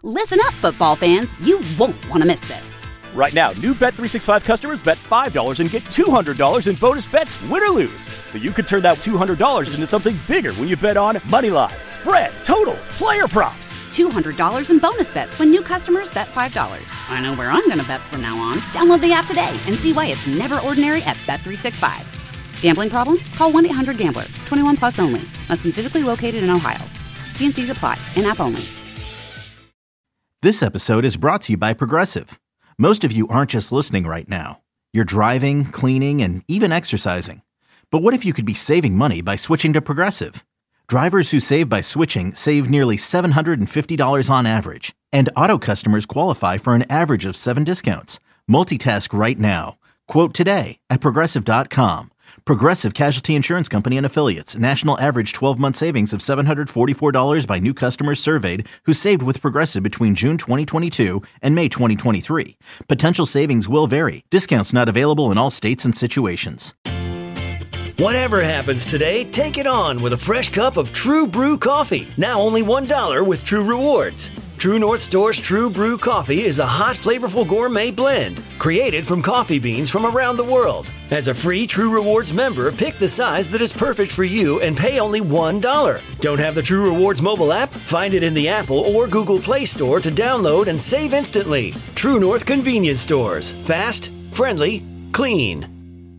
Listen up, football fans. You won't want to miss this. Right now, new Bet365 customers bet $5 and get $200 in bonus bets, win or lose. So you could turn that $200 into something bigger when you bet on money line, spread, totals, player props. $200 in bonus bets when new customers bet $5. I know where I'm going to bet from now on. Download the app today and see why it's never ordinary at Bet365. Gambling problem? Call 1-800-GAMBLER. 21 plus only. Must be physically located in Ohio. T&Cs apply. In-app only. This episode is brought to you by Progressive. Most of you aren't just listening right now. You're driving, cleaning, and even exercising. But what if you could be saving money by switching to Progressive? Drivers who save by switching save nearly $750 on average. And auto customers qualify for an average of 7 discounts. Multitask right now. Quote today at Progressive.com. Progressive Casualty Insurance Company and Affiliates. National average 12-month savings of $744 by new customers surveyed who saved with Progressive between June 2022 and May 2023. Potential savings will vary. Discounts not available in all states and situations. Whatever happens today, take it on with a fresh cup of True Brew coffee. Now only $1 with True Rewards. True North Store's True Brew coffee is a hot, flavorful gourmet blend created from coffee beans from around the world. As a free True Rewards member, pick the size that is perfect for you and pay only $1. Don't have the True Rewards mobile app? Find it in the Apple or Google Play Store to download and save instantly. True North Convenience Stores. Fast, friendly, clean.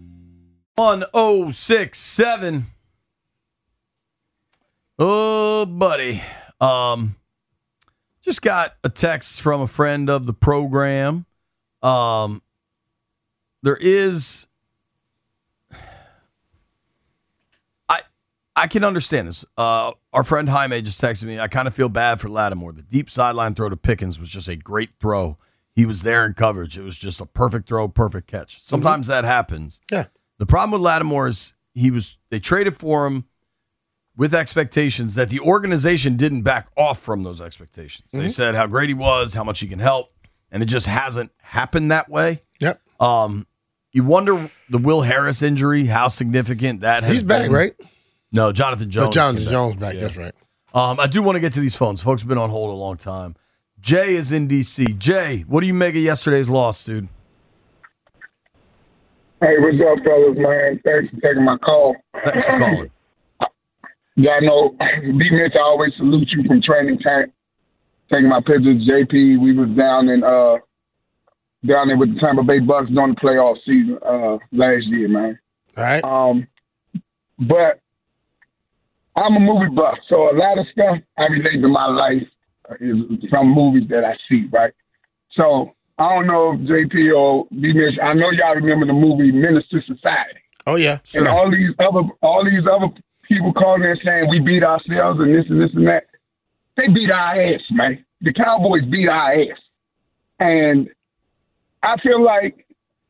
1067. Oh, buddy. Just got a text from a friend of the program. There is, I can understand this. Our friend Jaime just texted me. I kind of feel bad for Lattimore. The deep sideline throw to Pickens was just a great throw. He was there in coverage. It was just a perfect throw, perfect catch. Sometimes that happens. Yeah. The problem with Lattimore is they traded for him with expectations that the organization didn't back off from those expectations. They said how great he was, how much he can help, and it just hasn't happened that way. Yep. You wonder the Will Harris injury, how significant that has been. He's back, right? No, Jonathan Jones. No, Jonathan Jones back. Yeah. That's right. I do want to get to these phones. Folks have been on hold a long time. Jay is in D.C. Jay, what do you make of yesterday's loss, dude? Hey, what's up, fellas, man? Thanks for taking my call. Thanks for calling. Y'all know, B-Mitch, I always salute you from training camp. Taking my pictures, JP, we was down there with the Tampa Bay Bucks during the playoff season last year, man. All right. But I'm a movie buff, so a lot of stuff I relate to my life is from movies that I see, right? So I don't know if JP or B-Mitch, I know y'all remember the movie Menace to Society. Oh, yeah. Sure. And all these other people calling in saying we beat ourselves and this and this and that. They beat our ass, man. The Cowboys beat our ass. And I feel like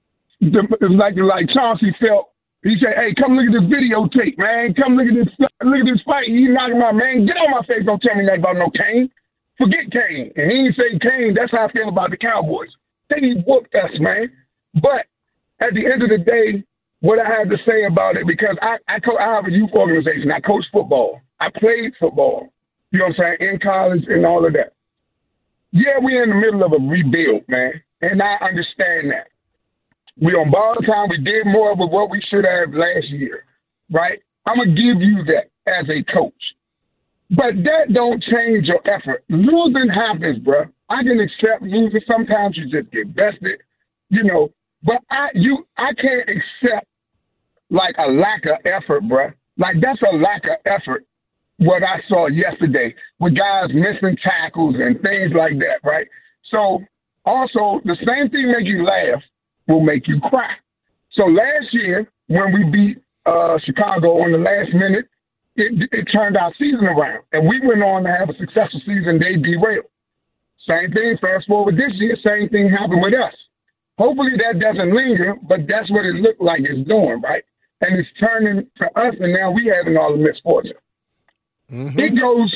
Chauncey felt, he said, hey, come look at this videotape, man. Come look at this fight. You knocking my man. Get on my face. Don't tell me nothing about no Kane. Forget Kane. And he didn't say Kane. That's how I feel about the Cowboys. They whooped us, man. But at the end of the day, what I have to say about it, because I have a youth organization. I coach football. I played football, you know what I'm saying, in college and all of that. Yeah, we're in the middle of a rebuild, man, and I understand that. We on borrowed time. We did more of what we should have last year, right? I'm going to give you that as a coach. But that don't change your effort. Losing happens, bro. I can accept losing. Sometimes you just get bested, you know. But I can't accept like a lack of effort, bruh. Like that's a lack of effort. What I saw yesterday with guys missing tackles and things like that, right? So also the same thing make you laugh will make you cry. So last year when we beat Chicago on the last minute, it turned our season around, and we went on to have a successful season. They derailed. Same thing. Fast forward this year, same thing happened with us. Hopefully that doesn't linger, but that's what it looked like it's doing, right? And it's turning to us, and now we having all the misfortune. Mm-hmm. It goes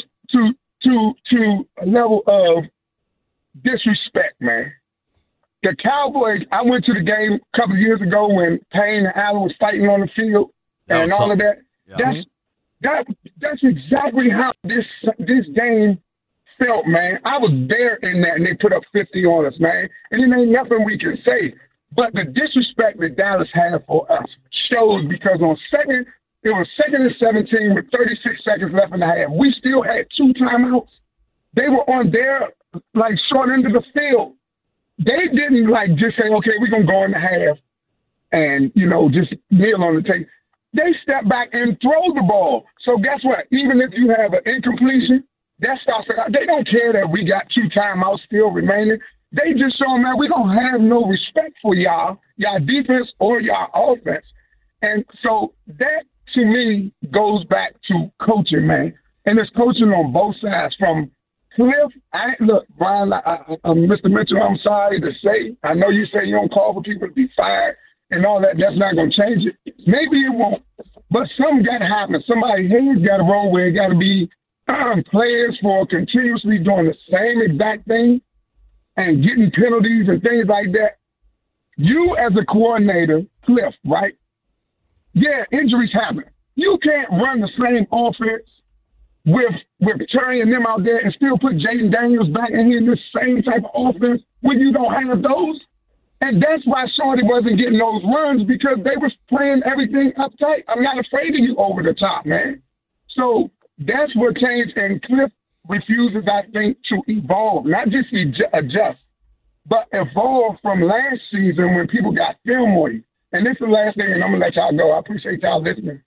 to a level of disrespect, man. The Cowboys, I went to the game a couple of years ago when Payne and Allen was fighting on the field and all of that. Yeah. That's exactly how this game felt, man. I was there in that, and they put up 50 on us, man. And it ain't nothing we can say. But the disrespect that Dallas had for us shows, because it was second and 17 with 36 seconds left in the half. We still had 2 timeouts. They were on their, short end of the field. They didn't, just say, okay, we're going to go in the half and, just kneel on the table. They step back and throw the ball. So guess what? Even if you have an incompletion, that starts. They don't care that we got 2 timeouts still remaining. They just show them that we don't have no respect for y'all defense or y'all offense. And so that, to me, goes back to coaching, man. And it's coaching on both sides. From Cliff, look, Brian, Mr. Mitchell, I'm sorry to say, I know you say you don't call for people to be fired and all that. That's not going to change it. Maybe it won't, but something got to happen. Somebody's head's got to roll where it got to be players for continuously doing the same exact thing and getting penalties and things like that. You as a coordinator, Cliff, right? Yeah, injuries happen. You can't run the same offense with Terry and them out there and still put Jaden Daniels back in here in this same type of offense when you don't have those. And that's why Shorty wasn't getting those runs, because they was playing everything uptight. I'm not afraid of you over the top, man. So that's what changed, and Cliff refuses, I think, to evolve, not just adjust, but evolve from last season when people got film on you. And this is the last thing, and I'm going to let y'all go. I appreciate y'all listening.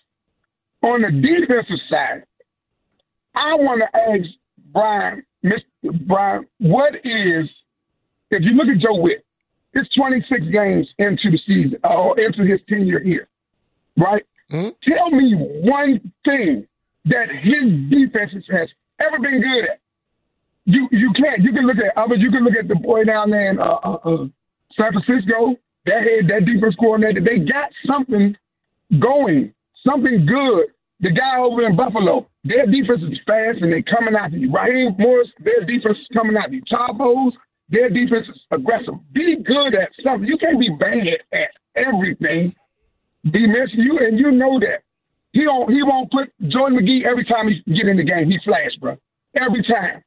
On the defensive side, I want to ask Brian, Mr. Brian, what is, if you look at Joe Witt, it's 26 games into the season, or into his tenure here, right? Mm-hmm. Tell me one thing that his defense has ever been good at. You can't. You can look at others. You can look at the boy down there in San Francisco. That defense coordinator. They got something going, something good. The guy over in Buffalo, their defense is fast and they're coming after you. Raheem Morris, their defense is coming after you. Chabos, their defense is aggressive. Be good at something. You can't be bad at everything. Be missing you, and you know that. He won't put Jordan McGee every time he get in the game. He flash, bro. Every time.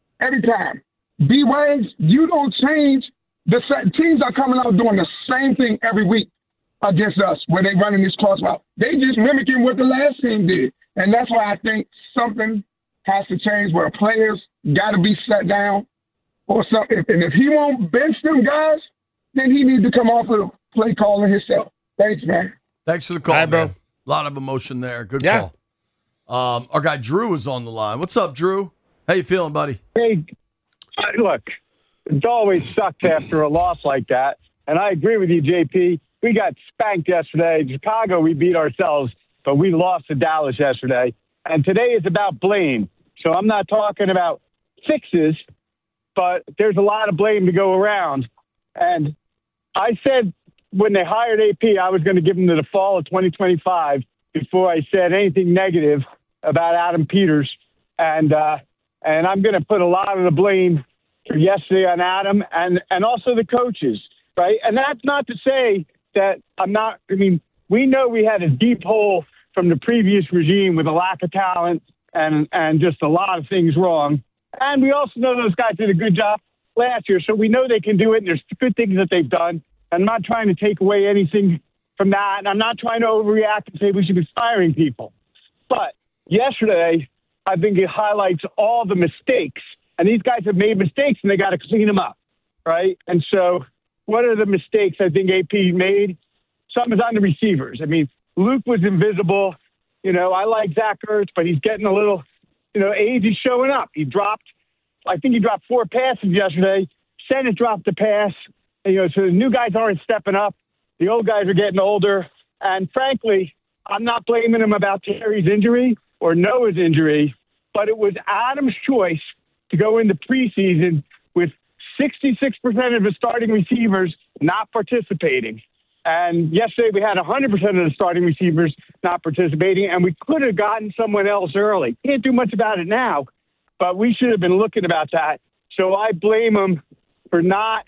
B-Wags, you don't change. The teams are coming out doing the same thing every week against us when they running this cross route. They just mimicking what the last team did. And that's why I think something has to change where players got to be set down or something. And if he won't bench them guys, then he needs to come off of play calling himself. Thanks, man. Thanks for the call, bro. man. A lot of emotion there. Good call. Our guy Drew is on the line. What's up, Drew? How you feeling, buddy? Hey, look, it always sucks after a loss like that. And I agree with you, JP. We got spanked yesterday. Chicago, we beat ourselves, but we lost to Dallas yesterday. And today is about blame. So I'm not talking about fixes, but there's a lot of blame to go around. And I said when they hired AP, I was going to give them to the fall of 2025 before I said anything negative about Adam Peters. And I'm going to put a lot of the blame for yesterday on Adam and also the coaches, right? And that's not to say that we know we had a deep hole from the previous regime with a lack of talent and just a lot of things wrong. And we also know those guys did a good job last year, so we know they can do it, and there's good things that they've done. I'm not trying to take away anything from that, and I'm not trying to overreact and say we should be firing people. But yesterday, I think it highlights all the mistakes, and these guys have made mistakes, and they got to clean them up, right? And so what are the mistakes I think AP made? Some is on the receivers. I mean, Luke was invisible. I like Zach Ertz, but he's getting a little, age is showing up. I think he dropped 4 passes yesterday. Senate dropped the pass. So the new guys aren't stepping up. The old guys are getting older. And frankly, I'm not blaming him about Terry's injury or Noah's injury, but it was Adam's choice to go into preseason with 66% of the starting receivers not participating. And yesterday we had 100% of the starting receivers not participating, and we could have gotten someone else early. Can't do much about it now, but we should have been looking about that. So I blame him for not,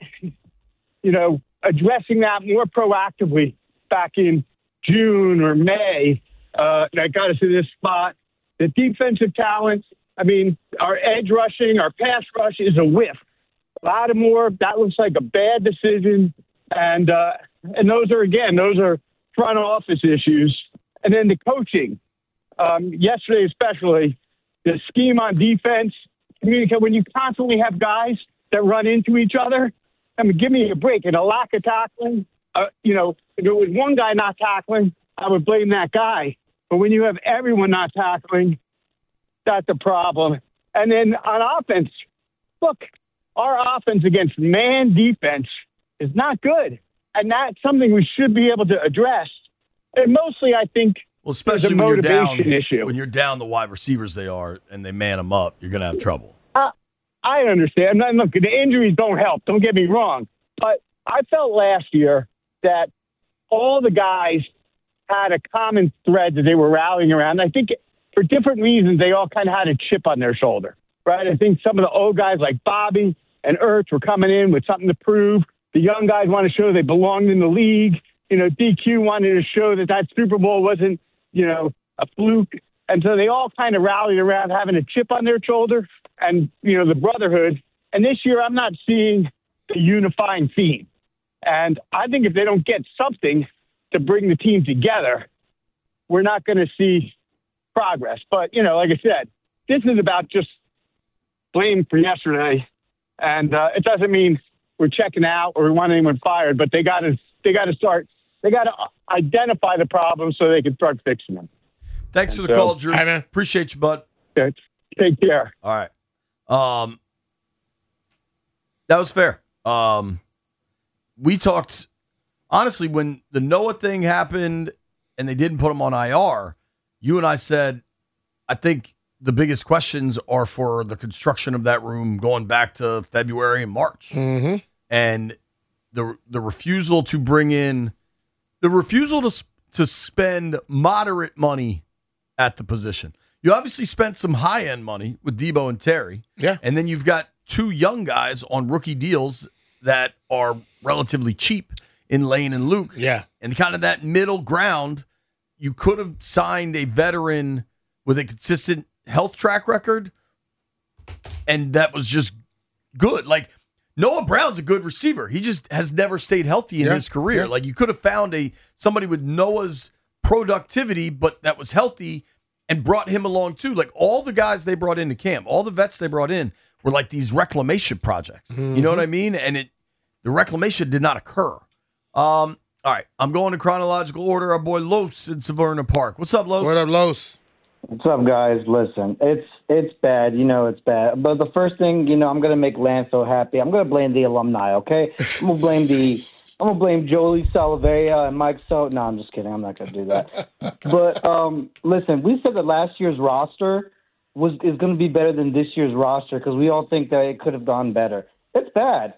addressing that more proactively back in June or May. That got us to this spot. The defensive talent, I mean, our edge rushing, our pass rush is a whiff. Lattimore, that looks like a bad decision. And those are front office issues. And then the coaching. Yesterday especially, the scheme on defense, communicate when you constantly have guys that run into each other. I mean, give me a break. And a lack of tackling, if it was one guy not tackling, I would blame that guy. But when you have everyone not tackling, that's a problem. And then on offense, look, our offense against man defense is not good. And that's something we should be able to address. And mostly, I think, well, especially when you're down, when you're down the wide receivers they are and they man them up, you're going to have trouble. I understand. And look, the injuries don't help. Don't get me wrong. But I felt last year that all the guys had a common thread that they were rallying around. I think for different reasons, they all kind of had a chip on their shoulder, right? I think some of the old guys like Bobby and Ertz were coming in with something to prove. The young guys want to show they belonged in the league. DQ wanted to show that Super Bowl wasn't, a fluke. And so they all kind of rallied around having a chip on their shoulder and, the brotherhood. And this year I'm not seeing the unifying theme. And I think if they don't get something to bring the team together, we're not going to see progress. But, like I said, this is about just blame for yesterday. And it doesn't mean we're checking out or we want anyone fired, but they got to identify the problems so they can start fixing them. Thanks for the call, Drew. Hi, man. Appreciate you, bud. Okay. Take care. All right. That was fair. We talked, honestly, when the Noah thing happened and they didn't put him on IR, you and I said, I think the biggest questions are for the construction of that room going back to February and March. Mm-hmm. And the refusal to bring in, to spend moderate money at the position. You obviously spent some high-end money with Debo and Terry. Yeah. And then you've got two young guys on rookie deals that are relatively cheap in Lane and Luke. Yeah. And kind of that middle ground, you could have signed a veteran with a consistent health track record, and that was just good. Like, Noah Brown's a good receiver. He just has never stayed healthy in his career. Yeah. Like, you could have found somebody with Noah's productivity, but that was healthy, and brought him along too. Like, all the guys they brought into camp, all the vets they brought in were like these reclamation projects. Mm-hmm. You know what I mean? And the reclamation did not occur. All right, I'm going in chronological order. Our boy Los in Severna Park. What's up, Los? What up, Los? What's up, guys? Listen, it's bad. It's bad. But the first thing, I'm going to make Lance so happy. I'm going to blame the alumni, okay? I'm going to blame Jolie Salaveria and Mike No, I'm just kidding. I'm not going to do that. But listen, we said that last year's roster is going to be better than this year's roster because we all think that it could have gone better. It's bad,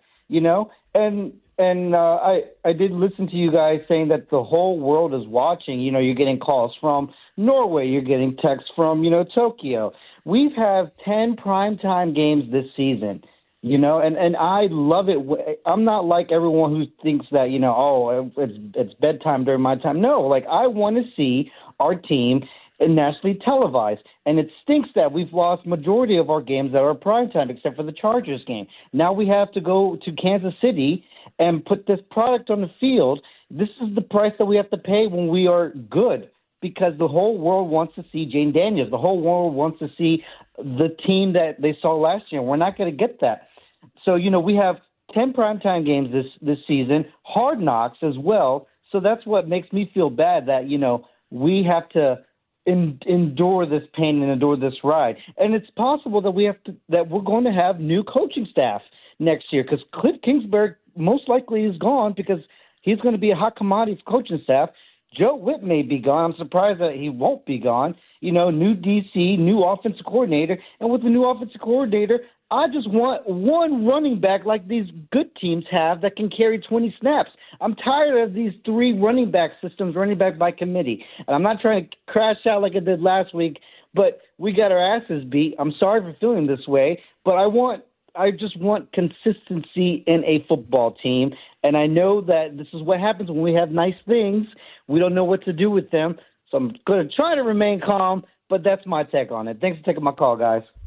And I did listen to you guys saying that the whole world is watching. You're getting calls from Norway. You're getting texts from, Tokyo. We've had 10 primetime games this season, and I love it. I'm not like everyone who thinks that, it's bedtime during my time. No, like I want to see our team nationally televised. And it stinks that we've lost majority of our games that are primetime, except for the Chargers game. Now we have to go to Kansas City and put this product on the field. This is the price that we have to pay when we are good, because the whole world wants to see Jane Daniels. The whole world wants to see the team that they saw last year. We're not going to get that. So, we have 10 primetime games this season, Hard Knocks as well. So that's what makes me feel bad that, we have to endure this pain and endure this ride. And it's possible that we're going to have new coaching staff next year, because Cliff Kingsbury most likely is gone because he's going to be a hot commodity coaching staff. Joe Whitt may be gone. I'm surprised that he won't be gone. New DC, new offensive coordinator. And with the new offensive coordinator, I just want one running back like these good teams have that can carry 20 snaps. I'm tired of these 3 running back systems, running back by committee. And I'm not trying to crash out like I did last week, but we got our asses beat. I'm sorry for feeling this way, but I just want consistency in a football team. And I know that this is what happens when we have nice things. We don't know what to do with them. So I'm going to try to remain calm, but that's my take on it. Thanks for taking my call, guys.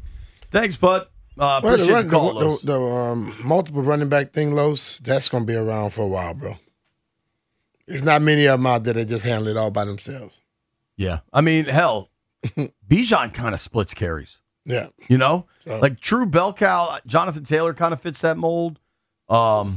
Thanks, bud. Appreciate the call, Los. The multiple running back thing, Los, that's going to be around for a while, bro. There's not many of them out there that just handle it all by themselves. Yeah. I mean, hell, Bijan kind of splits carries. Yeah. You know? So. Like true bell cow, Jonathan Taylor kind of fits that mold. But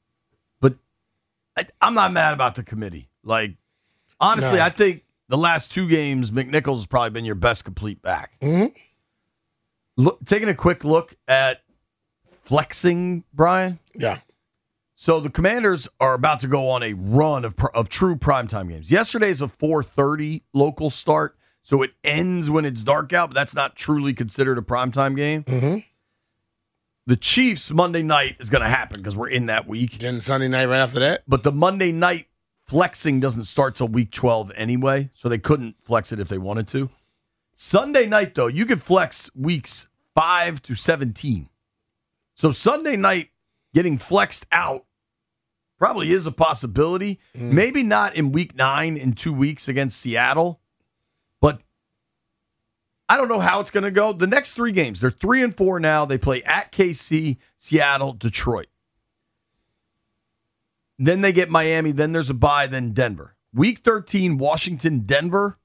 I'm not mad about the committee. Like, honestly, I think the last 2 games, McNichols has probably been your best complete back. Mm-hmm. Taking a quick look at flexing, Brian. Yeah. So the Commanders are about to go on a run of true primetime games. Yesterday's a 4:30 local start, so it ends when it's dark out, but that's not truly considered a primetime game. Mm-hmm. The Chiefs Monday night is going to happen because we're in that week. Then Sunday night right after that. But the Monday night flexing doesn't start till week 12 anyway, so they couldn't flex it if they wanted to. Sunday night, though, you can flex weeks 5 to 17. So Sunday night getting flexed out probably is a possibility. Maybe not in week 9 in 2 weeks against Seattle, but I don't know how it's going to go. The next 3 games, they're 3-4 now. They play at KC, Seattle, Detroit. Then they get Miami. Then there's a bye, then Denver. Week 13, Washington, Denver.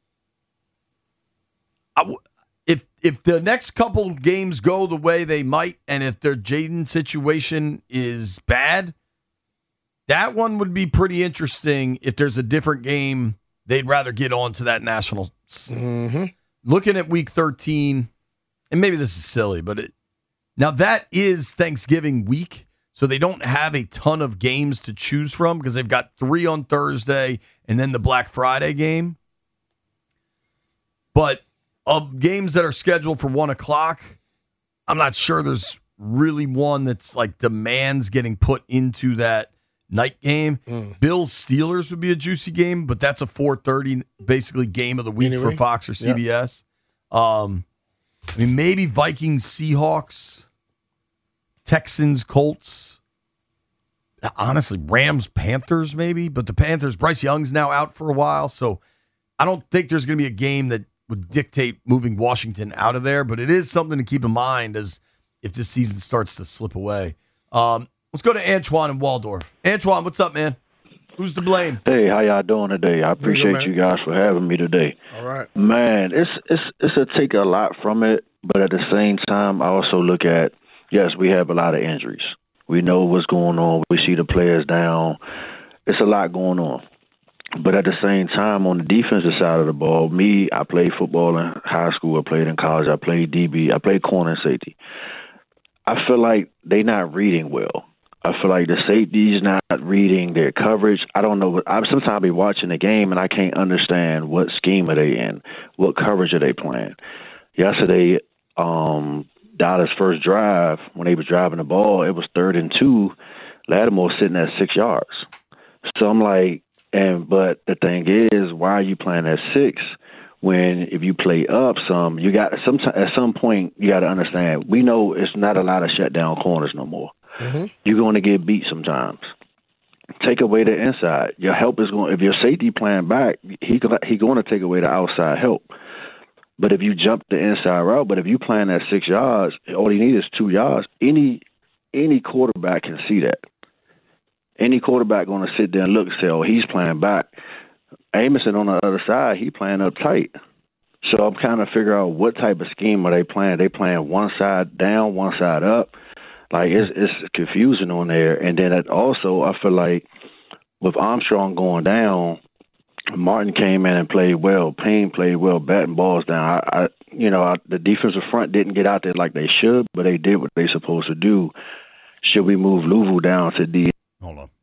If the next couple games go the way they might, and if their Jaden situation is bad, that one would be pretty interesting. If there's a different game, they'd rather get on to that national. Mm-hmm. Looking at week 13, and maybe this is silly, but now that is Thanksgiving week, so they don't have a ton of games to choose from because they've got 3 on Thursday and then the Black Friday game. But of games that are scheduled for 1 o'clock, I'm not sure there's really one that's like demands getting put into that night game. Bills Steelers would be a juicy game, but that's a 4:30 basically game of the week for Fox or CBS. I mean, maybe Vikings Seahawks, Texans Colts. Honestly, Rams Panthers maybe, but the Panthers, Bryce Young's now out for a while, so I don't think there's going to be a game that would dictate moving Washington out of there, but it is something to keep in mind as if this season starts to slip away. Let's go to Antoine in Waldorf. Antoine, what's up, man? Who's to blame? Hey, how y'all doing today? I appreciate you guys for having me today. All right. Man, it's a take a lot from it, but at the same time, I also look at, yes, we have a lot of injuries. We know what's going on. We see the players down. It's a lot going on. But at the same time, on the defensive side of the ball, I played football in high school. I played in college. I played DB. I played corner and safety. I feel like they're not reading well. I feel like the safety's not reading their coverage. I don't know. Sometimes I'll be watching the game, and I can't understand what scheme are they in, what coverage are they playing. Yesterday, Dallas' first drive, when they was driving the ball, it was 3rd and 2. Lattimore sitting at 6 yards. So I'm like, but the thing is, why are you playing at 6 when if you play up some, you got at some point you got to understand. We know it's not a lot of shutdown corners no more. Mm-hmm. You're going to get beat sometimes. Take away the inside. Your help is going. If your safety playing back, he going to take away the outside help. But if you jump the inside route, but if you playing at 6 yards, all you need is 2 yards. Any quarterback can see that. Any quarterback going to sit there and look and say, oh, he's playing back. Amison on the other side, he playing up tight. So I'm kind of figuring out what type of scheme are they playing. They playing one side down, one side up. Like, it's confusing on there. And then also, I feel like with Armstrong going down, Martin came in and played well. Payne played well, batting balls down. The defensive front didn't get out there like they should, but they did what they supposed to do. Should we move Louisville down to D? Hold on.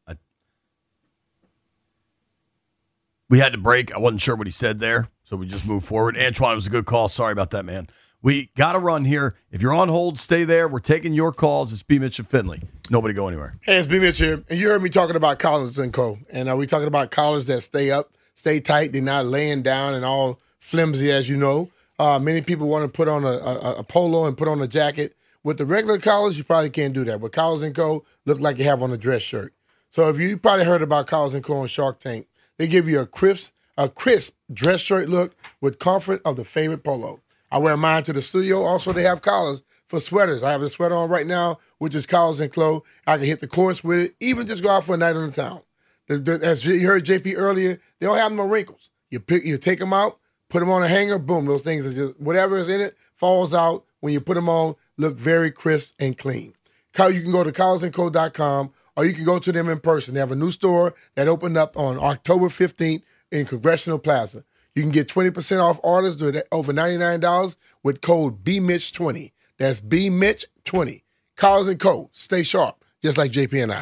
We had to break. I wasn't sure what he said there, so we just moved forward. Antoine, it was a good call. Sorry about that, man. We got to run here. If you're on hold, stay there. We're taking your calls. It's B. Mitch and Finley. Nobody go anywhere. Hey, it's B. Mitch here. And you heard me talking about Collins and Co. And we talking about collars that stay up, stay tight. They're not laying down and all flimsy, as you know. Many people want to put on a polo and put on a jacket. With the regular collars, you probably can't do that. But Collins and Co. look like you have on a dress shirt. So if you probably heard about Collins and Co. on Shark Tank, they give you a crisp dress shirt look with comfort of the favorite polo. I wear mine to the studio. Also, they have collars for sweaters. I have a sweater on right now, which is Collars & Clow. I can hit the course with it, even just go out for a night on the town. As you heard JP earlier, they don't have no wrinkles. You take them out, put them on a hanger, boom, those things are just, whatever is in it falls out. When you put them on, look very crisp and clean. You can go to collarsandco.com, or you can go to them in person. They have a new store that opened up on October 15th in Congressional Plaza. You can get 20% off orders over $99 with code BMitch20. That's BMitch20. Collars & Co. Stay sharp, just like JP and I.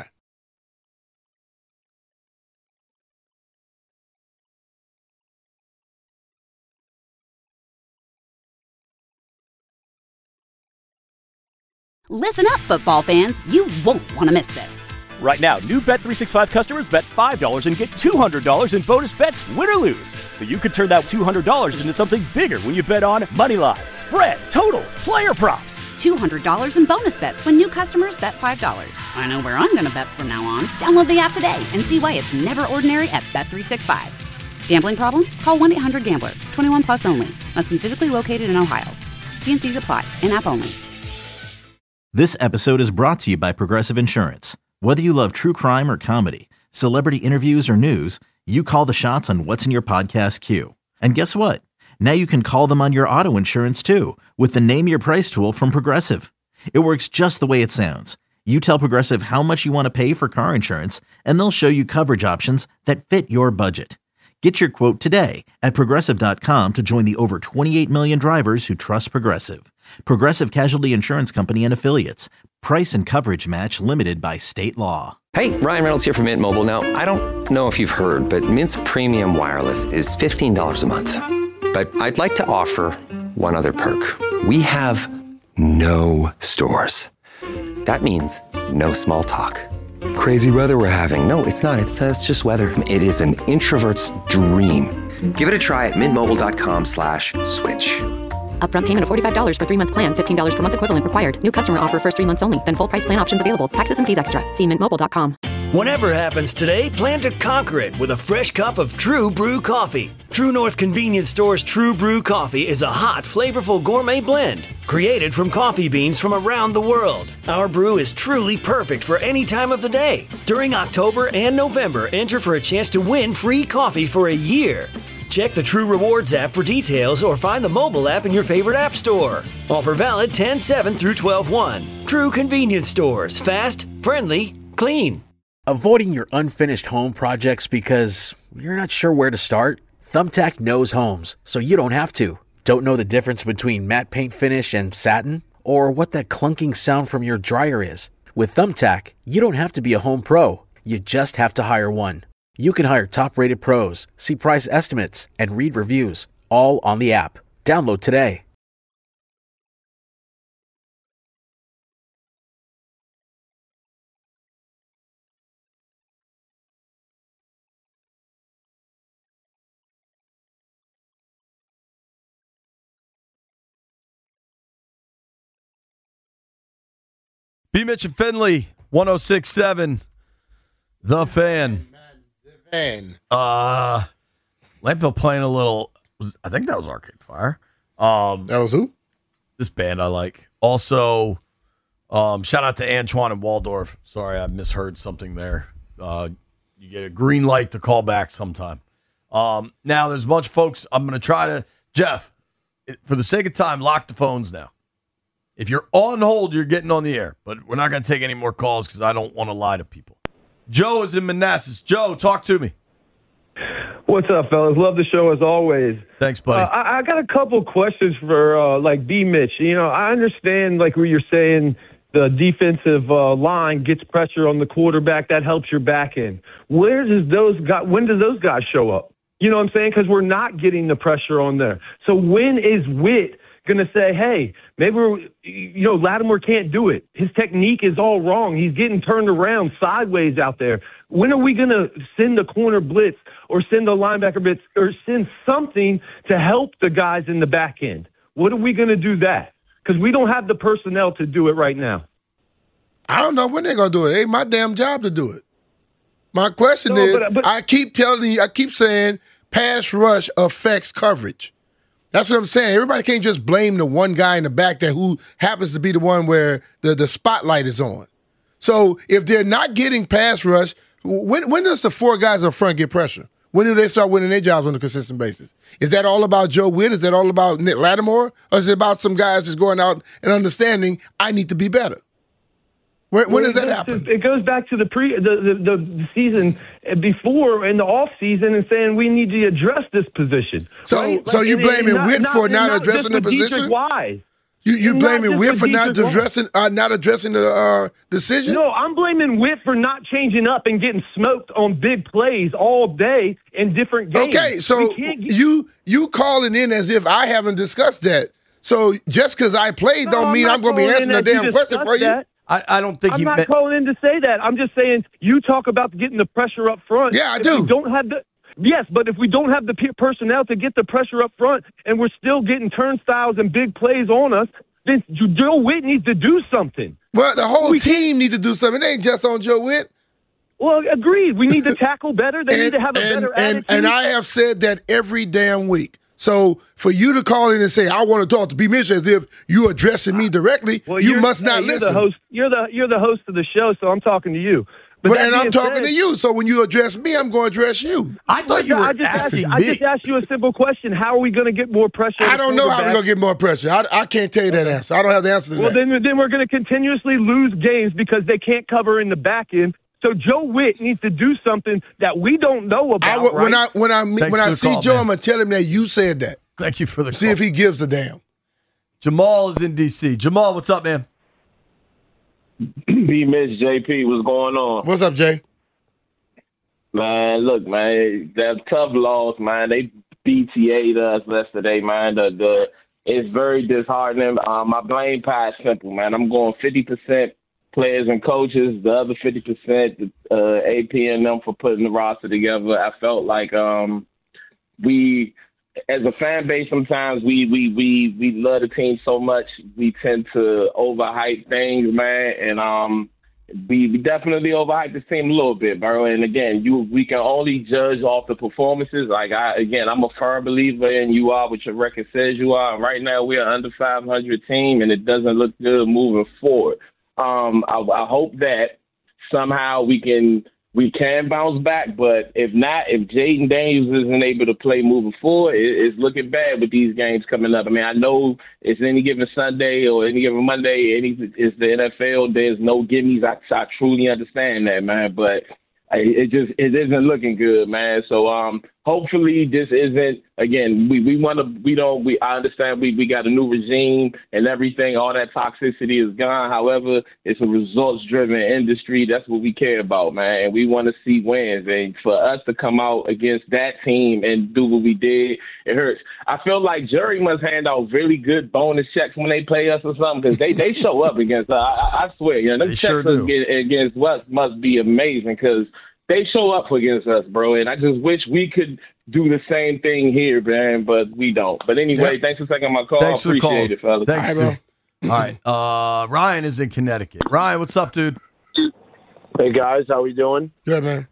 Listen up, football fans. You won't want to miss this. Right now, new Bet365 customers bet $5 and get $200 in bonus bets, win or lose. So you could turn that $200 into something bigger when you bet on Moneyline, spread, totals, player props. $200 in bonus bets when new customers bet $5. I know where I'm going to bet from now on. Download the app today and see why it's never ordinary at Bet365. Gambling problem? Call 1-800-GAMBLER. 21 plus only. Must be physically located in Ohio. T&Cs apply. In-app only. This episode is brought to you by Progressive Insurance. Whether you love true crime or comedy, celebrity interviews or news, you call the shots on what's in your podcast queue. And guess what? Now you can call them on your auto insurance too with the Name Your Price tool from Progressive. It works just the way it sounds. You tell Progressive how much you want to pay for car insurance, and they'll show you coverage options that fit your budget. Get your quote today at Progressive.com to join the over 28 million drivers who trust Progressive. Progressive Casualty Insurance Company and Affiliates. Price and coverage match limited by state law. Hey, Ryan Reynolds here from Mint Mobile. Now, I don't know if you've heard, but Mint's premium wireless is $15 a month. But I'd like to offer one other perk. We have no stores. That means no small talk. Crazy weather we're having. No, it's not. It's just weather. It is an introvert's dream. Give it a try at mintmobile.com/switch. Upfront payment of $45 for 3-month plan. $15 per month equivalent required. New customer offer first 3 months only. Then full price plan options available. Taxes and fees extra. See mintmobile.com. Whatever happens today, plan to conquer it with a fresh cup of True Brew coffee. True North Convenience Store's True Brew coffee is a hot, flavorful gourmet blend created from coffee beans from around the world. Our brew is truly perfect for any time of the day. During October and November, enter for a chance to win free coffee for a year. Check the True Rewards app for details or find the mobile app in your favorite app store. Offer valid 10/7 through 12/1. True Convenience Stores. Fast, friendly, clean. Avoiding your unfinished home projects because you're not sure where to start? Thumbtack knows homes, so you don't have to. Don't know the difference between matte paint finish and satin? Or what that clunking sound from your dryer is? With Thumbtack, you don't have to be a home pro. You just have to hire one. You can hire top-rated pros, see price estimates, and read reviews, all on the app. Download today. B. Mitch and Finley, 106.7, The Fan. And Landfill playing a little. I think that was Arcade Fire. That was who? This band I like. Also, shout out to Antoine and Waldorf. Sorry, I misheard something there. You get a green light to call back sometime. Now, there's a bunch of folks. I'm going to try to, Jeff, for the sake of time, lock the phones now. If you're on hold, you're getting on the air. But we're not going to take any more calls because I don't want to lie to people. Joe is in Manassas. Joe, talk to me. What's up, fellas? Love the show as always. Thanks, buddy. I got a couple questions for B. Mitch. You know, I understand like what you're saying. The defensive line gets pressure on the quarterback. That helps your back end. When do those guys show up? You know what I'm saying? Because we're not getting the pressure on there. So when is Witt going to say, hey, maybe Lattimore can't do it. His technique is all wrong. He's getting turned around sideways out there. When are we going to send the corner blitz or send the linebacker blitz or send something to help the guys in the back end? What are we going to do that? Because we don't have the personnel to do it right now. I don't know when they're going to do it. It ain't my damn job to do it. My question is, I keep saying pass rush affects coverage. That's what I'm saying. Everybody can't just blame the one guy in the back that who happens to be the one where the spotlight is on. So if they're not getting pass rush, when does the 4 guys up front get pressure? When do they start winning their jobs on a consistent basis? Is that all about Joe Witt? Is that all about Nick Lattimore? Or is it about some guys just going out and understanding I need to be better? When does that happen? It goes back to the season before in the off season and saying we need to address this position. So right? So you blaming Witt for not addressing the position? Why? You blaming Witt for not addressing the decision? No, I'm blaming Witt for not changing up and getting smoked on big plays all day in different games. Okay, so you calling in as if I haven't discussed that. So just because I played don't mean I'm going to be answering a damn question for you. I don't think I'm not calling in to say that. I'm just saying you talk about getting the pressure up front. Yeah, I do. Yes, but if we don't have the personnel to get the pressure up front and we're still getting turnstiles and big plays on us, then Joe Witt needs to do something. Well, the whole team needs to do something. It ain't just on Joe Witt. Well, agreed. We need to tackle better. They need to have a better attitude. And I have said that every damn week. So for you to call in and say, I want to talk to B. Mitch as if you're addressing me directly, you must not listen. You're the host of the show, so I'm talking to you. And I'm talking to you. So when you address me, I'm going to address you. I thought you were asking me. I just asked you a simple question. How are we going to get more pressure? I don't know how we're going to get more pressure. I can't tell you that answer. I don't have the answer to that. Well, then we're going to continuously lose games because they can't cover in the back end. So Joe Witt needs to do something that we don't know about. When I see Joe, I'm going to tell him that you said that. Thank you for the call. See if he gives a damn. Jamal is in D.C. Jamal, what's up, man? B. Mitch, JP, what's going on? What's up, Jay? Man, look, man, that tough loss, man. They BTA'd us yesterday, man. It's very disheartening. My blame pass simple, man. I'm going 50% players and coaches, the other 50% AP and them for putting the roster together. I felt like we, as a fan base, sometimes we love the team so much we tend to overhype things, man, and we definitely overhyped this team a little bit, bro. And again, we can only judge off the performances. Like I'm a firm believer in you are what your record says you are. And right now we're an under 500 team, and it doesn't look good moving forward. I hope that somehow we can bounce back, but if not, if Jaden Daniels isn't able to play moving forward, it's looking bad with these games coming up. I mean, I know it's any given Sunday or any given Monday, it's the NFL. There's no gimmies. I truly understand that, man, but it isn't looking good, man. So hopefully this isn't, again, I understand we got a new regime and everything, all that toxicity is gone. However, it's a results driven industry. That's what we care about, man. And we want to see wins. And for us to come out against that team and do what we did, it hurts. I feel like Jerry must hand out really good bonus checks when they play us or something, because they show up against us. I swear, them checks against us must be amazing, because they show up against us, bro, and I just wish we could do the same thing here, man, but we don't. But anyway, Thanks for taking my call. Thanks for the call. Appreciate it, fellas. Thanks, bro. All right. Ryan is in Connecticut. Ryan, what's up, dude? Hey, guys. How we doing? Good, man.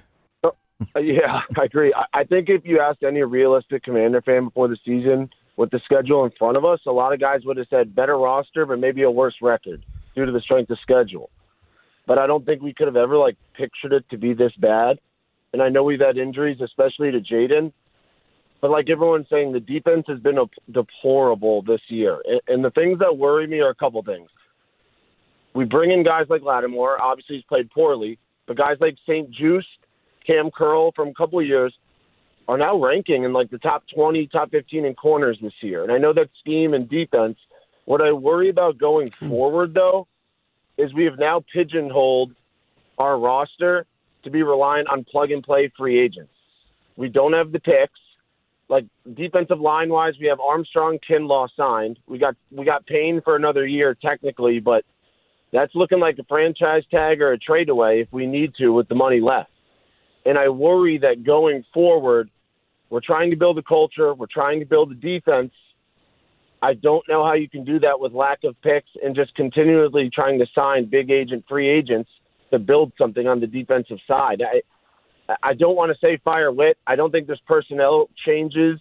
Yeah, I agree. I think if you asked any realistic Commander fan before the season with the schedule in front of us, a lot of guys would have said better roster, but maybe a worse record due to the strength of schedule. But I don't think we could have ever, pictured it to be this bad. And I know we've had injuries, especially to Jaden. But like everyone's saying, the defense has been deplorable this year. And the things that worry me are a couple things. We bring in guys like Lattimore. Obviously, he's played poorly. But guys like St. Juste, Cam Curl from a couple of years are now ranking in, the top 20, top 15 in corners this year. And I know that's scheme and defense. What I worry about going forward, though, is we have now pigeonholed our roster to be reliant on plug-and-play free agents. We don't have the picks. Defensive line-wise, we have Armstrong, Kinlaw signed. We got Payne for another year technically, but that's looking like a franchise tag or a trade away if we need to with the money left. And I worry that going forward, we're trying to build a culture, we're trying to build a defense. I don't know how you can do that with lack of picks and just continually trying to sign big agent, free agents to build something on the defensive side. I don't want to say fire Witt. I don't think there's personnel changes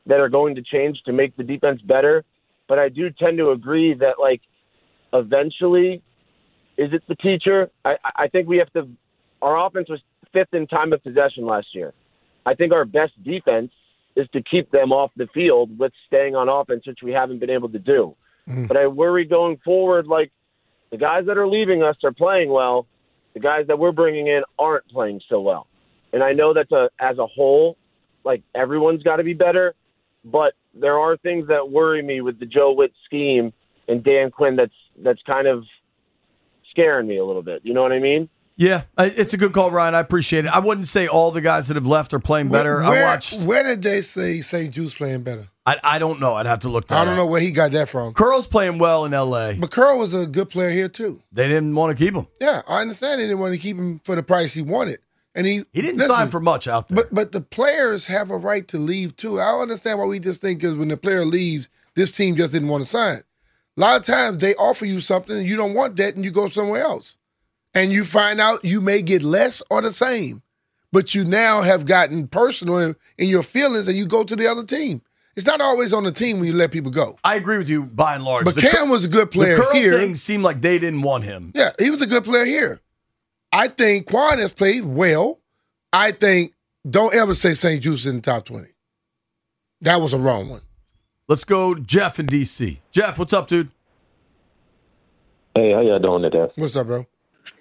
that are going to change to make the defense better. But I do tend to agree that, like, eventually, is it the teacher? I think we have to – our offense was 5th in time of possession last year. I think our best defense is to keep them off the field with staying on offense, which we haven't been able to do. But I worry going forward, like, the guys that are leaving us are playing well. The guys that we're bringing in aren't playing so well. And I know that as a whole, like, everyone's got to be better, but there are things that worry me with the Joe Witt scheme and Dan Quinn that's kind of scaring me a little bit. You know what I mean? Yeah, it's a good call, Ryan. I appreciate it. I wouldn't say all the guys that have left are playing better. Where did they say St. Jude's playing better? I don't know. I'd have to look that up. I don't know where he got that from. Curl's playing well in L.A. But Curl was a good player here, too. They didn't want to keep him. Yeah, I understand they didn't want to keep him for the price he wanted. And he didn't sign for much out there. But the players have a right to leave, too. I don't understand why we just think because when the player leaves, this team just didn't want to sign. A lot of times they offer you something and you don't want that and you go somewhere else. And you find out you may get less or the same. But you now have gotten personal in your feelings and you go to the other team. It's not always on the team when you let people go. I agree with you by and large. But Cam was a good player the Curl here. Thing seemed like they didn't want him. Yeah, he was a good player here. I think Quan has played well. I think don't ever say St. Jude's in the top 20. That was a wrong one. Let's go Jeff in D.C. Jeff, what's up, dude? Hey, how y'all doing today? What's up, bro?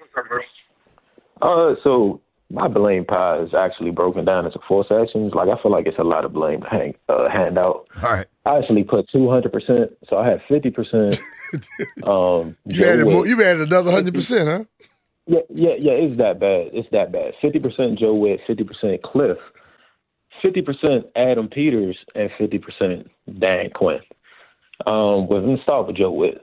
So my blame pie is actually broken down into 4 sections. Like, I feel like it's a lot of blame to hand out. All right. I actually put 200%, so I had 50%. You added another 100%, huh? Yeah, it's that bad. It's that bad. 50% Joe Witt, 50% Cliff, 50% Adam Peters, and 50% Dan Quinn. Let's start with Joe Witt.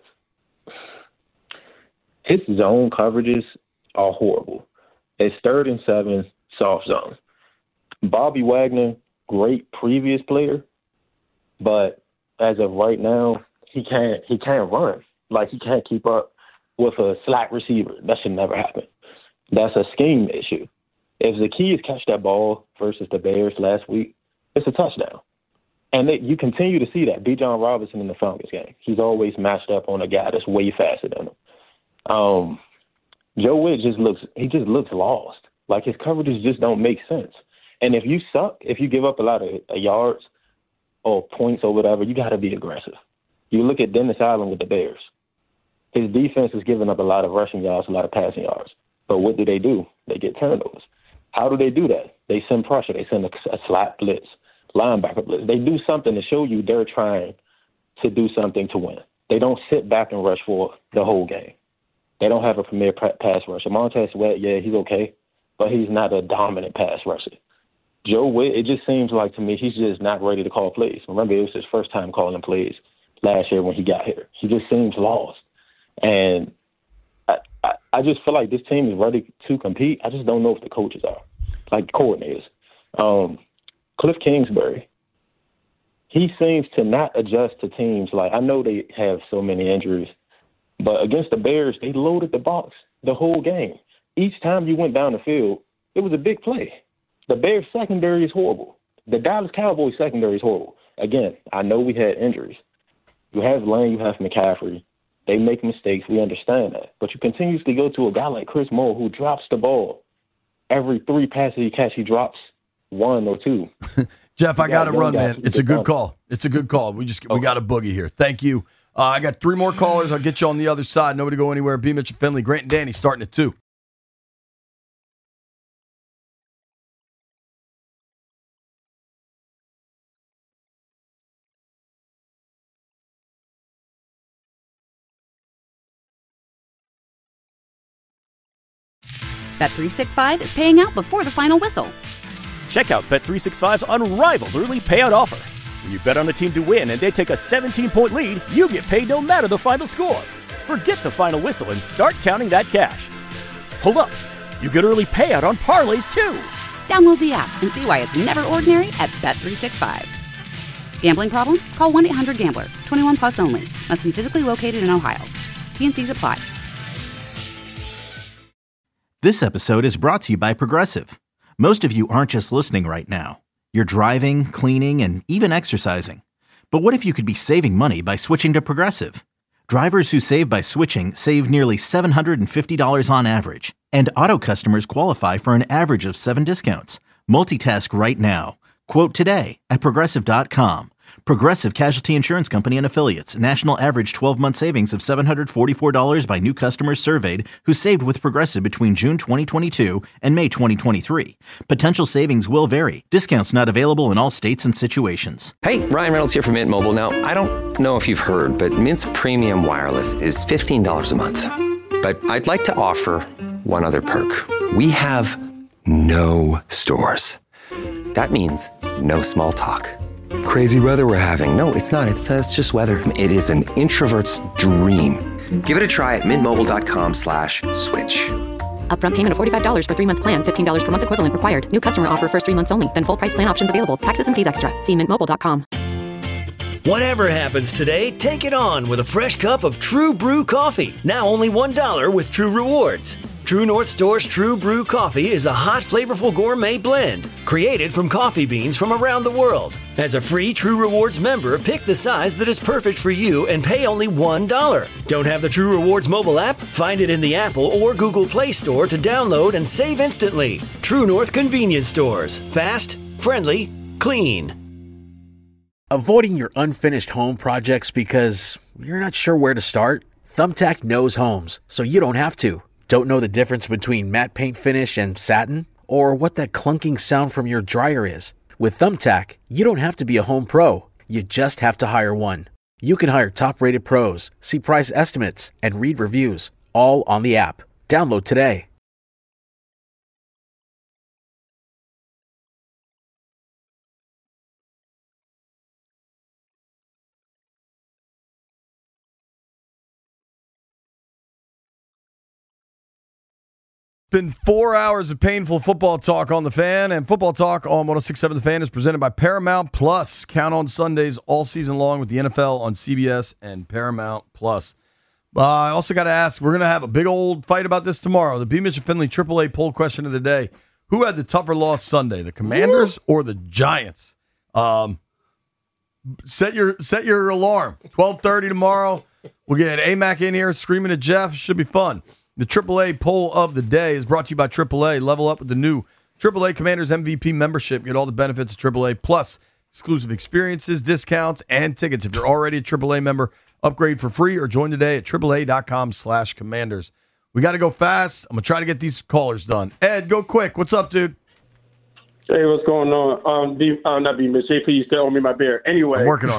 His zone coverages are horrible. It's 3rd and 7, soft zone. Bobby Wagner, great previous player, but as of right now, he can't run. Like, he can't keep up with a slack receiver. That should never happen. That's a scheme issue. If the Zacchaeus catch that ball versus the Bears last week, it's a touchdown. And you continue to see that. Bijan Robinson in the Falcons game. He's always matched up on a guy that's way faster than him. Joe Witt just looks lost. Like, his coverages just don't make sense. And if you suck, if you give up a lot of yards or points or whatever, you got to be aggressive. You look at Dennis Allen with the Bears. His defense is giving up a lot of rushing yards, a lot of passing yards. But what do? They get turnovers. How do they do that? They send pressure. They send a slot blitz, linebacker blitz. They do something to show you they're trying to do something to win. They don't sit back and rush for the whole game. They don't have a premier pass rusher. Montez Sweat, yeah, he's okay, but he's not a dominant pass rusher. Joe Witt, it just seems like to me he's just not ready to call plays. Remember, it was his first time calling plays last year when he got here. He just seems lost. And I just feel like this team is ready to compete. I just don't know if the coaches are, like coordinators. Cliff Kingsbury, he seems to not adjust to teams. Like, I know they have so many injuries, but against the Bears, they loaded the box the whole game. Each time you went down the field, it was a big play. The Bears secondary is horrible. The Dallas Cowboys secondary is horrible. Again, I know we had injuries. You have Lane, you have McCaffrey. They make mistakes. We understand that. But you continuously go to a guy like Chris Moore who drops the ball. Every 3 passes he catches, he drops 1 or 2. Jeff, I got to run, man. It's a good call. It's a good call. We got a boogie here. Thank you. I got 3 more callers. I'll get you on the other side. Nobody go anywhere. B. Mitch and Finley, Grant and Danny starting at 2. Bet365 is paying out before the final whistle. Check out Bet365's unrivaled early payout offer. When you bet on a team to win and they take a 17-point lead, you get paid no matter the final score. Forget the final whistle and start counting that cash. Hold up. You get early payout on parlays, too. Download the app and see why it's never ordinary at Bet365. Gambling problem? Call 1-800-GAMBLER. 21 plus only. Must be physically located in Ohio. T&Cs apply. This episode is brought to you by Progressive. Most of you aren't just listening right now. You're driving, cleaning, and even exercising. But what if you could be saving money by switching to Progressive? Drivers who save by switching save nearly $750 on average, and auto customers qualify for an average of 7 discounts. Multitask right now. Quote today at Progressive.com. Progressive Casualty Insurance Company and Affiliates. National average 12-month savings of $744 by new customers surveyed who saved with Progressive between June 2022 and May 2023. Potential savings will vary. Discounts not available in all states and situations. Hey, Ryan Reynolds here from Mint Mobile. Now, I don't know if you've heard, but Mint's premium wireless is $15 a month. But I'd like to offer one other perk. We have no stores. That means no small talk. Crazy weather we're having. No, it's not. It's just weather. It is an introvert's dream. Give it a try at mintmobile.com/switch. Upfront payment of $45 for 3-month plan. $15 per month equivalent required. New customer offer first 3 months only. Then full price plan options available. Taxes and fees extra. See mintmobile.com. Whatever happens today, take it on with a fresh cup of True Brew coffee. Now only $1 with True Rewards. True North Store's True Brew coffee is a hot, flavorful gourmet blend created from coffee beans from around the world. As a free True Rewards member, pick the size that is perfect for you and pay only $1. Don't have the True Rewards mobile app? Find it in the Apple or Google Play Store to download and save instantly. True North Convenience Stores. Fast, friendly, clean. Avoiding your unfinished home projects because you're not sure where to start? Thumbtack knows homes, so you don't have to. Don't know the difference between matte paint finish and satin? Or what that clunking sound from your dryer is? With Thumbtack, you don't have to be a home pro. You just have to hire one. You can hire top-rated pros, see price estimates, and read reviews, all on the app. Download today. Been 4 hours of painful football talk on The Fan, and football talk on 106.7 The Fan is presented by Paramount Plus. Count on Sundays all season long with the NFL on CBS and Paramount Plus. I also got to ask, we're going to have a big old fight about this tomorrow. The B. Mitch and Finley AAA poll question of the day. Who had the tougher loss Sunday, the Commanders or the Giants? Set your alarm. 12:30 tomorrow. We'll get AMAC in here screaming at Jeff. Should be fun. The AAA poll of the day is brought to you by AAA. Level up with the new AAA Commanders MVP membership. Get all the benefits of AAA, plus exclusive experiences, discounts, and tickets. If you're already a AAA member, upgrade for free or join today at AAA.com/Commanders. We got to go fast. I'm going to try to get these callers done. Ed, go quick. What's up, dude? Hey, what's going on? Not B. Mitch. JP, you still owe me my beer. Anyway. I'm working on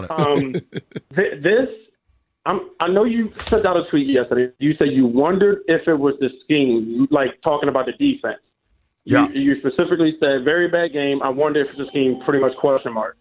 it. I know you sent out a tweet yesterday. You said you wondered if it was the scheme, like talking about the defense. Yeah. You specifically said, very bad game. I wonder if it's the scheme, pretty much question mark.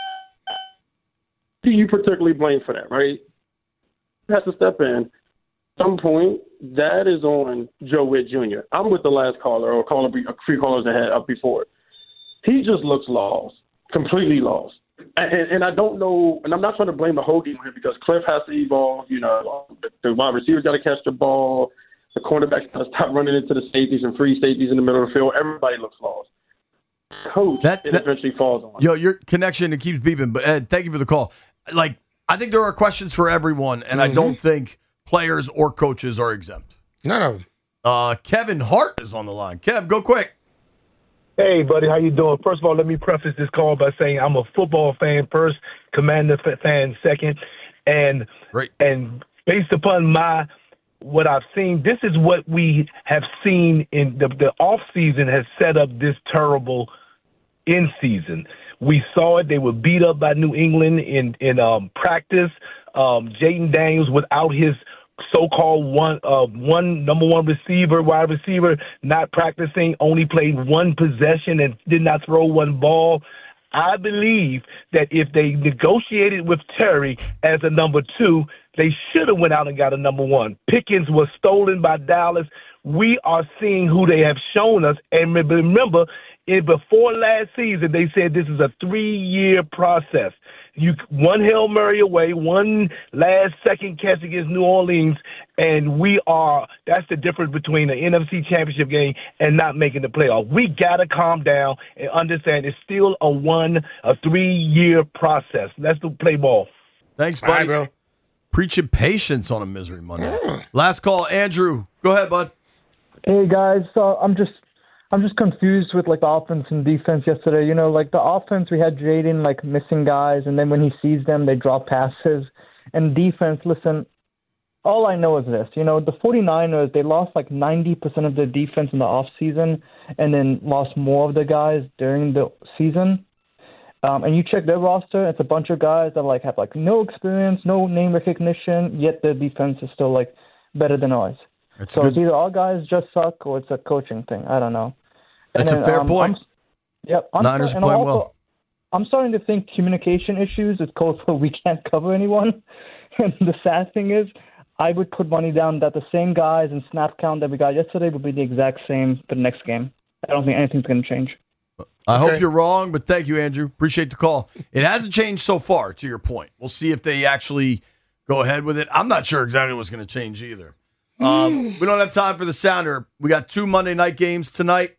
Who do you particularly blame for that, right? Has to step in. At some point, that is on Joe Witt Jr. I'm with the last caller, or a few callers ahead up before. He just looks lost, completely lost. And I don't know, and I'm not trying to blame the whole game here because Cliff has to evolve. You know, the wide receivers got to catch the ball. The cornerbacks got to stop running into the safeties and free safeties in the middle of the field. Everybody looks lost. Coach, it eventually falls on. Yo, your connection, it keeps beeping. But Ed, thank you for the call. Like, I think there are questions for everyone, and I don't think players or coaches are exempt. None of them. Kevin Hart is on the line. Kev, go quick. Hey, buddy, how you doing? First of all, let me preface this call by saying I'm a football fan first, Commander fan second, and based upon what I've seen, this is what we have seen in the off season has set up this terrible in season. We saw it; they were beat up by New England in practice. Jaden Daniels without his so-called number one receiver, wide receiver, not practicing, only played one possession and did not throw one ball. I believe that if they negotiated with Terry as a number two, They should have went out and got a number one. Pickens was stolen by Dallas. We are seeing who they have shown us. And remember, before last season, they said this is a 3-year process. One Hail Mary away, one last-second catch against New Orleans, and that's the difference between the NFC Championship game and not making the playoff. We got to calm down and understand it's still a 3-year process. Let's play ball. Thanks, buddy. All right, bro. Preaching patience on a Misery Monday. Last call, Andrew. Go ahead, bud. Hey, guys. So I'm just confused with, like, the offense and defense yesterday. You know, like, the offense, we had Jaden, like, missing guys, and then when he sees them, they drop passes. And defense, listen, all I know is this. You know, the 49ers, they lost, like, 90% of their defense in the offseason and then lost more of the guys during the season. And you check their roster, it's a bunch of guys that, like, have, like, no experience, no name recognition, yet their defense is still, like, better than ours. It's either our guys just suck or it's a coaching thing. I don't know. That's a fair point. Niners I'm playing well. I'm starting to think communication issues is code for we can't cover anyone. And the sad thing is, I would put money down that the same guys and snap count that we got yesterday will be the exact same for the next game. I don't think anything's going to change. I hope you're wrong, but thank you, Andrew. Appreciate the call. It hasn't changed so far, to your point. We'll see if they actually go ahead with it. I'm not sure exactly what's going to change either. We don't have time for the sounder. We got 2 Monday night games tonight.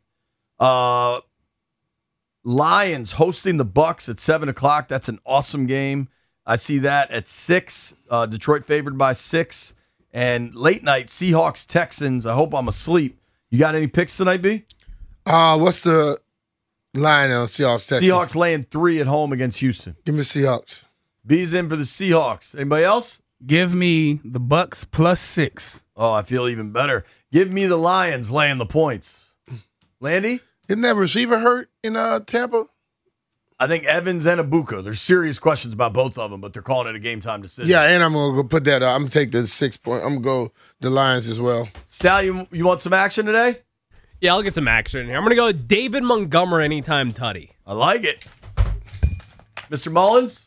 Lions hosting the Bucks at 7 o'clock. That's an awesome game. I see that at 6. Detroit favored by 6. And late night, Seahawks, Texans. I hope I'm asleep. You got any picks tonight, B? What's the line on Seahawks, Texans? Seahawks laying 3 at home against Houston. Give me Seahawks. B's in for the Seahawks. Anybody else? Give me the Bucks +6. Oh, I feel even better. Give me the Lions laying the points. Landy? Isn't that receiver hurt in Tampa? I think Evans and Ibuka. There's serious questions about both of them, but they're calling it a game-time decision. Yeah, and I'm going to go put that I'm going to take the 6 point. I'm going to go the Lions as well. Stal, you want some action today? Yeah, I'll get some action here. I'm going to go with David Montgomery anytime tutty. I like it. Mr. Mullins?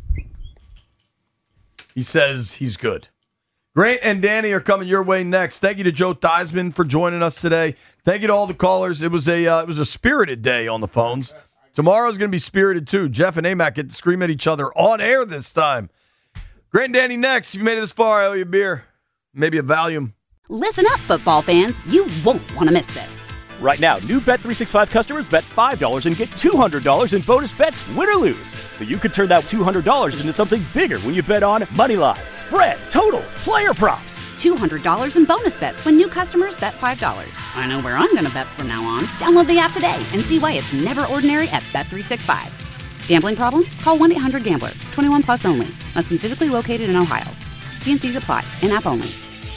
He says he's good. Grant and Danny are coming your way next. Thank you to Joe Theismann for joining us today. Thank you to all the callers. It was a spirited day on the phones. Tomorrow's going to be spirited too. Jeff and Amac get to scream at each other on air this time. Grant and Danny next. If you made it this far, I owe you a beer. Maybe a Valium. Listen up, football fans. You won't want to miss this. Right now, new Bet365 customers bet $5 and get $200 in bonus bets, win or lose. So you could turn that $200 into something bigger when you bet on Moneyline, spread, totals, player props. $200 in bonus bets when new customers bet $5. I know where I'm going to bet from now on. Download the app today and see why it's never ordinary at Bet365. Gambling problem? Call 1-800-GAMBLER. 21 plus only. Must be physically located in Ohio. T&Cs apply. In-app only.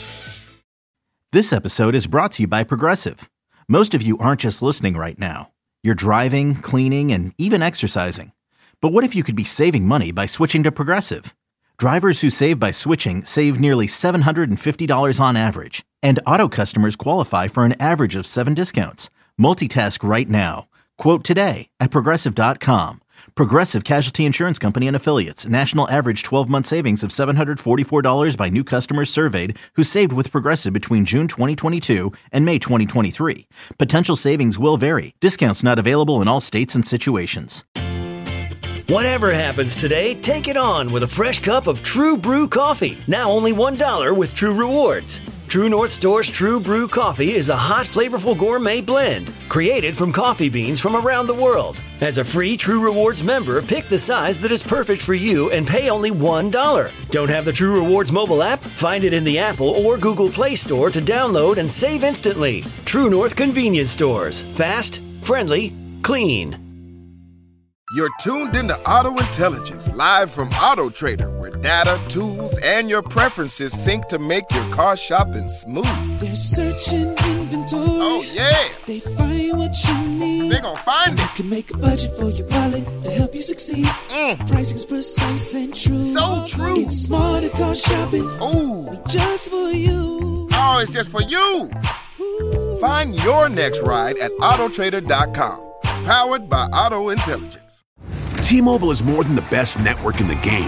This episode is brought to you by Progressive. Most of you aren't just listening right now. You're driving, cleaning, and even exercising. But what if you could be saving money by switching to Progressive? Drivers who save by switching save nearly $750 on average. And auto customers qualify for an average of 7 discounts. Multitask right now. Quote today at Progressive.com. Progressive Casualty Insurance Company and Affiliates. National average 12-month savings of $744 by new customers surveyed who saved with Progressive between June 2022 and May 2023. Potential savings will vary. Discounts not available in all states and situations. Whatever happens today, take it on with a fresh cup of True Brew coffee. Now only $1 with True Rewards. True North Store's True Brew coffee is a hot, flavorful gourmet blend created from coffee beans from around the world. As a free True Rewards member, pick the size that is perfect for you and pay only $1. Don't have the True Rewards mobile app? Find it in the Apple or Google Play Store to download and save instantly. True North Convenience Stores. Fast, friendly, clean. You're tuned into Auto Intelligence, live from Auto Trader, where data, tools, and your preferences sync to make your car shopping smooth. They're searching inventory. Oh, yeah. They find what you need. They're gonna find it. You can make a budget for your wallet to help you succeed. Pricing's precise and true. So true. It's smarter car shopping. Ooh. Just for you. Oh, it's just for you. Ooh. Find your next ride at Autotrader.com. Powered by Auto Intelligence. T-Mobile is more than the best network in the game.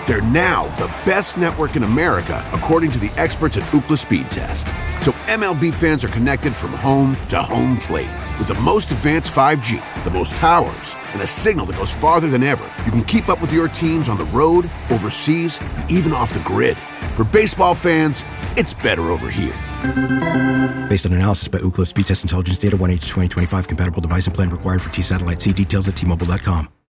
They're now the best network in America, according to the experts at Ookla Speed Test. So MLB fans are connected from home to home plate. With the most advanced 5G, the most towers, and a signal that goes farther than ever, you can keep up with your teams on the road, overseas, and even off the grid. For baseball fans, it's better over here. Based on analysis by Ookla Speed Test Intelligence Data, 1H2025 compatible device and plan required for T-Satellite. See details at T-Mobile.com.